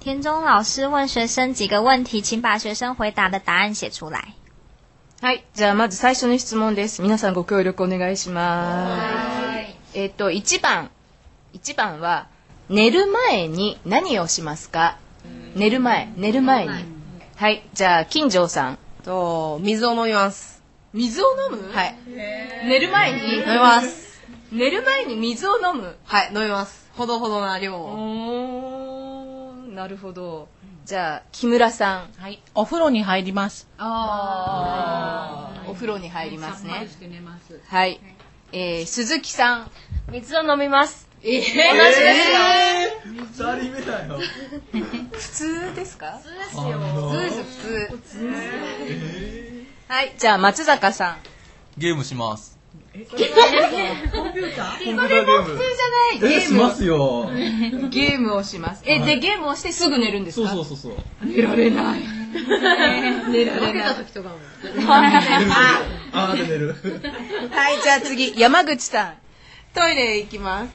田中老師問學生幾個問題，請把學生回答的答案寫出來。 はい、じゃあまず最初の質問です。皆さんご協力お願いします。1番は寝る前に何をしますか？寝る前に。はい、じゃあ金城さん。 水を飲みます。 水を飲む？はい。寝る前に？ 飲みます。 寝る前に水を飲む？ はい、飲みます。ほどほどな量を。 なるほど。じゃあ木村さん。 はい、お風呂に入ります。 お風呂に入りますね。 さっぱりして寝ます。 はい。鈴木さん。 水を飲みます。 同じですよ。 2人目だよ。 普通ですか？ 普通ですよ。 普通。はい、じゃあ松坂さん。 ゲームします。 コンピューター？ それも普通じゃない。しますよ。 ゲームをします。でゲームをしてすぐ寝るんですか？ そう。 寝られない。寝られない。 時とかも。 で寝る。 はい、じゃあ次山口さん。 トイレ行きます。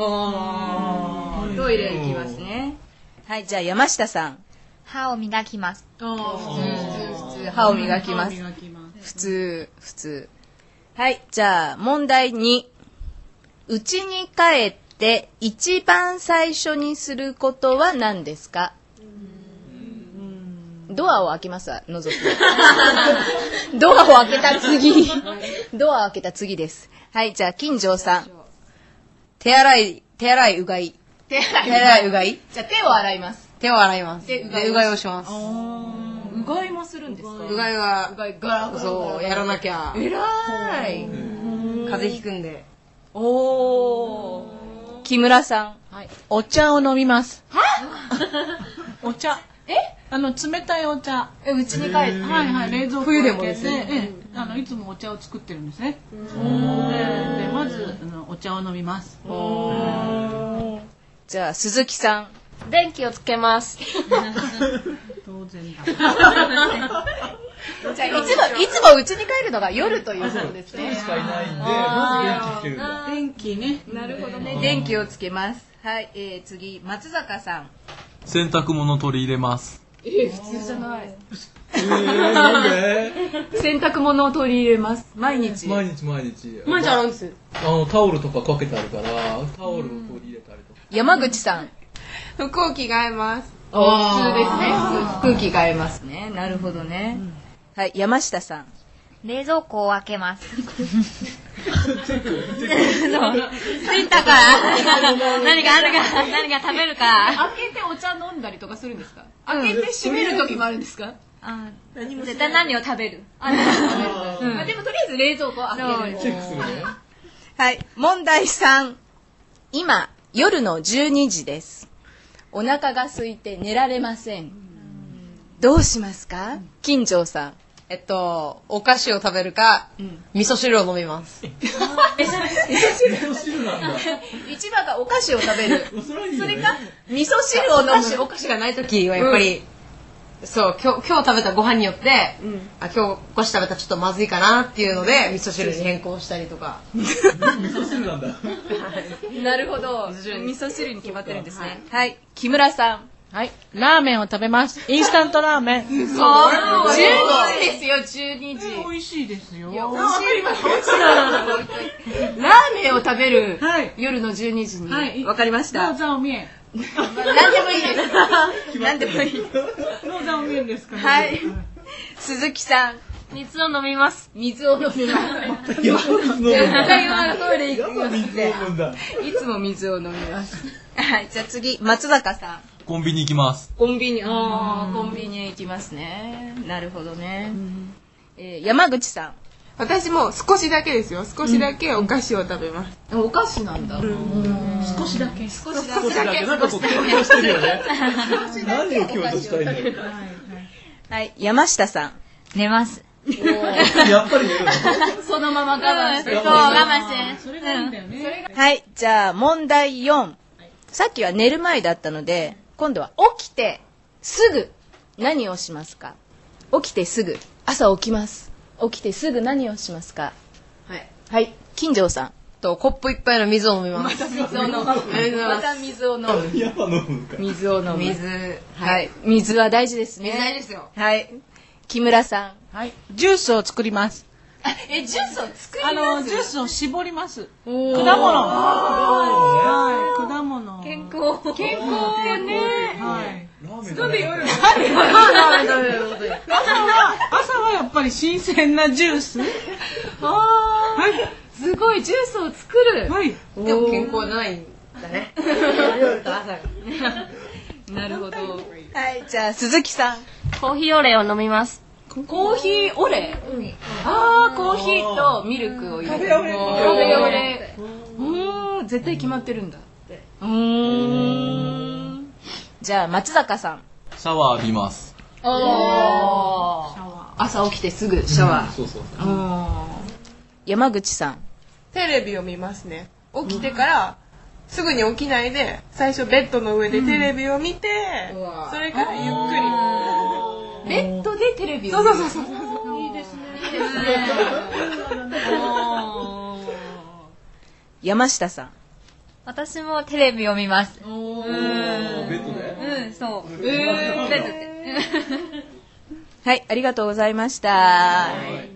トイレ行きますね。はい、じゃあ山下さん。 歯を磨きます。 普通。歯を磨きます。普通。はい、じゃあ問題2。家に帰って一番最初にすることは何ですか？ドアを開けますわ、覗く。ドアを開けた次です。はい、じゃあ金城さん。手洗いうがい。じゃあ手を洗います。 手を洗います。 でうがいをします。 うがいもするんですか？ うがいは、 そう、 やらなきゃ。 えらい。 風邪ひくんで。 木村さん。 はい、お茶を飲みます。お茶。冷たいお茶。 うちに帰って。 はい、冷蔵庫冬でもですね。いつもお茶を作ってるんですね。でまずお茶を飲みます。 じゃあ鈴木さん。 電気をつけます。 当然だ。 じゃあいつもうちに帰るのが夜ということですね。 しかいないんで、まず電気つけるんだ。 電気ね。 なるほどね。電気をつけます。はい、次松坂さん。 洗濯物取り入れます。 普通じゃない。 なんで？ 洗濯物を取り入れます。毎日。 毎日洗うんです。 タオルとかかけてあるから、タオルを取り入れたりとか。 山口さん。 服を着替えます。 普通ですね。服着替えますね。なるほどね。はい、山下さん。 冷蔵庫を開けます。着いたから何が食べるか。 開けてお茶飲んだりとかするんですか？開けて閉める時もあるんですか？ 絶対何を食べる。 でもとりあえず冷蔵庫を開ける。 チェックするね。 はい、問題3。今夜の12時です。お腹が空いて寝られません。どうしますか？金城さん。 お菓子を食べるか、味噌汁を飲みます。 味噌汁なんだ。 一番がお菓子を食べる。 それか味噌汁を飲む。 お菓子がないときはやっぱり、そう今日食べたご飯によって、今日お菓子食べたらちょっとまずいかなっていうので味噌汁に変更したりとか。 味噌汁なんだ。 なるほど。味噌汁に決まってるんですね。はい、木村さん。 はい、ラーメンを食べます。インスタントラーメン。 12時ですよ、12時。 美味しいですよ。 ラーメンを食べる夜の12時に。わかりました。 ノーザオミエン。 何でもいいです。何でもいい。 ノーザオミエンですかね。 はい。鈴木さん。 水を飲みます。 水を飲みます。 絶対はトイレ行くよって。 水を飲んだ。 いつも水を飲みます。はい、じゃあ次、松坂さん。 コンビニ行きます。 コンビニへ行きますね。なるほどね。山口さん。 私も少しだけですよ。少しだけお菓子を食べます。 お菓子なんだ。 少しだけ。 なんかこう強調してるよね。何を強調したいんだよ。 はい、山下さん。 寝ます。 やっぱり寝るの？ そのまま我慢して。 そう、我慢して。 それがいいんだよね。 はい、じゃあ問題4。さっきは寝る前だったので、今度は起きてすぐ何をしますか？起きてすぐ。朝起きます。起きてすぐ何をしますか？ はい。 はい、金城さん。 とコップ一杯の水を飲みます。 水を飲む。また水を飲む。 やっぱ飲むんか。 水を飲む。 水。 はい。水は大事ですね。 水大事ですよ。 はい。木村さん。 はい。ジュースを作ります。 ジュースを作ります。 ジュースを絞ります。果物。はい。果物。 健康。 健康ね。 はい。 なんで夜朝はやっぱり新鮮なジュース。はい。 すごいジュースを作る。 はい。 でも健康じゃないんだね。夜と朝が。 なるほど。はい、じゃあ鈴木さん。 コーヒーオレを飲みます。 コーヒーオレ。ああ、コーヒーとミルクを入れて。食べオレ。絶対決まってるんだ。じゃあ松坂さん。 シャワー浴びます。 朝起きてすぐシャワー。 そうそう。 山口さん。 テレビを見ますね。起きてからすぐに起きないで最初ベッドの上でテレビを見て、それからゆっくりベッドでテレビを見る。そう。 いいですね。山下さん。 私もテレビを見ます。 ベッドで？ そう。ベッドで。 はい、ありがとうございました。